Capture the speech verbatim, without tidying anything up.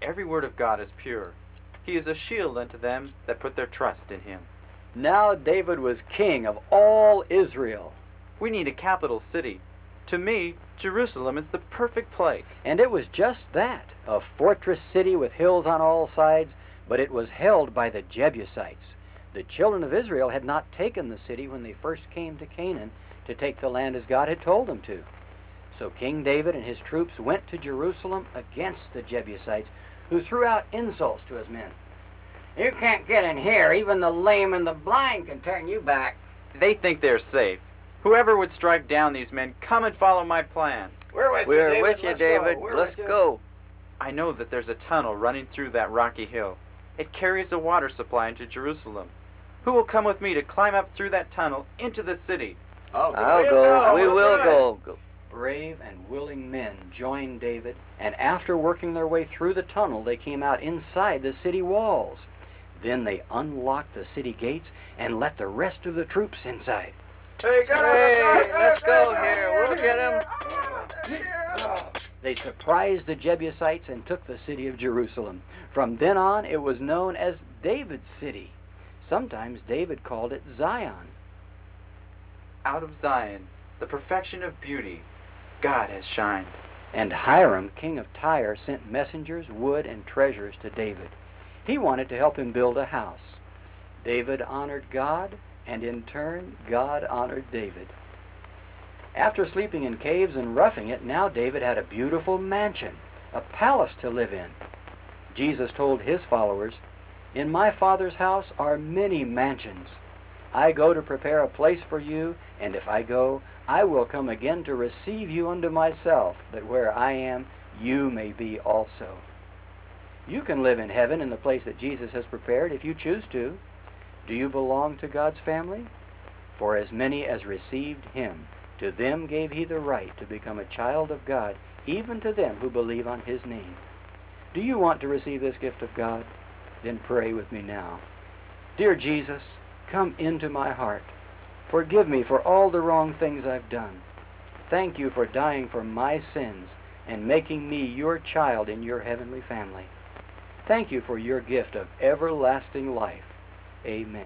every word of God is pure. He is a shield unto them that put their trust in him. Now David was king of all Israel. We need a capital city. To me, Jerusalem is the perfect place. And it was just that, a fortress city with hills on all sides, but it was held by the Jebusites. The children of Israel had not taken the city when they first came to Canaan to take the land as God had told them to. So King David and his troops went to Jerusalem against the Jebusites, who threw out insults to his men. You can't get in here. Even the lame and the blind can turn you back. They think they're safe. Whoever would strike down these men, come and follow my plans. We're with We're you, David. with you, Let's David. Go. We're Let's with you. go. I know that there's a tunnel running through that rocky hill. It carries a water supply into Jerusalem. Who will come with me to climb up through that tunnel into the city? Oh, I'll we'll go. We We'll will do it. go. Go. Brave and willing men joined David, and after working their way through the tunnel, they came out inside the city walls. Then they unlocked the city gates and let the rest of the troops inside. Hey, get out, Hey, get out, let's get go out. here. We'll get him. They surprised the Jebusites and took the city of Jerusalem. From then on, it was known as David's city. Sometimes David called it Zion. Out of Zion, the perfection of beauty, God has shined. And Hiram, king of Tyre, sent messengers, wood, and treasures to David. He wanted to help him build a house. David honored God, and in turn, God honored David. After sleeping in caves and roughing it, now David had a beautiful mansion, a palace to live in. Jesus told his followers, "In my Father's house are many mansions. I go to prepare a place for you, and if I go, I will come again to receive you unto myself, that where I am, you may be also." You can live in heaven in the place that Jesus has prepared if you choose to. Do you belong to God's family? For as many as received him, to them gave he the right to become a child of God, even to them who believe on his name. Do you want to receive this gift of God? Then pray with me now. Dear Jesus, come into my heart. Forgive me for all the wrong things I've done. Thank you for dying for my sins and making me your child in your heavenly family. Thank you for your gift of everlasting life. Amen.